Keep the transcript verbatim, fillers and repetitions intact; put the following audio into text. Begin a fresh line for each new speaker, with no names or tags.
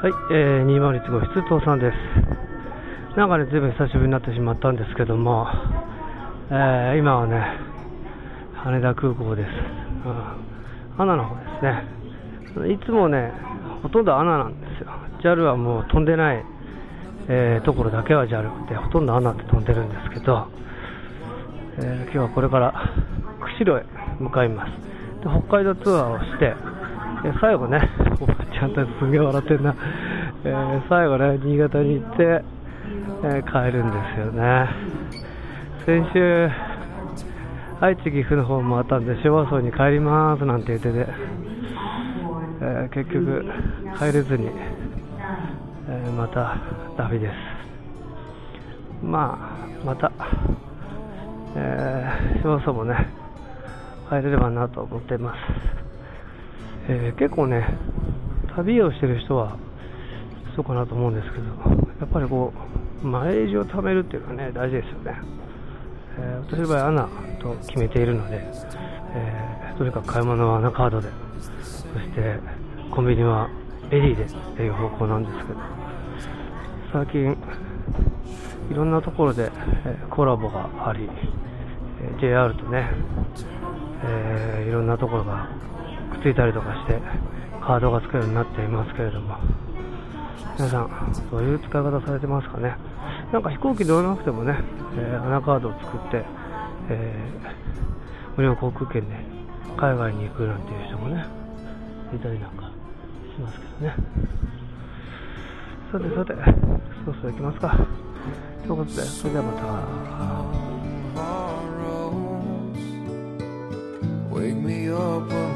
はい、えー、にひゃくいち号室東さんです。なんかね、ずいぶん久しぶりになってしまったんですけども、えー、今はね、羽田空港です。うん、アナの方ですね。いつもね、ほとんどアナなんですよ。ジャル はもう飛んでない、えー、ところだけは ジャル で、ほとんどアナって飛んでるんですけど、えー、今日はこれから釧路へ向かいます。で、北海道ツアーをして、で最後ね、おばちゃんたちすげえ笑ってんな、えー、最後ね、新潟に行って、えー、帰るんですよね。先週、愛知岐阜の方もあったんで、昭和荘に帰りますなんて言ってて、えー、結局帰れずに、えー、また旅です。まあ、また、えー、昭和荘もね、帰れればなと思っています。えー、結構ね、旅をしてる人はそうかなと思うんですけど、やっぱりこうマイレージを貯めるっていうのはね、大事ですよね。えー、私の場合アナと決めているので、えー、とにかく買い物はアナカードで、そしてコンビニはエリーでっていう方向なんですけど、最近いろんなところで、えー、コラボがあり、えー、ジェイアール とね、えー、いろんなところがくっついたりとかしてカードが使えるようになっていますけれども、皆さんどういう使い方されてますかね。なんか飛行機乗らなくてもね、えー、アナカードを作って、えー、無料航空券で海外に行くなんていう人もねいたりなんかしますけどね。さてさて、そろそろ行きますか。ということで、それではまた。Wake me up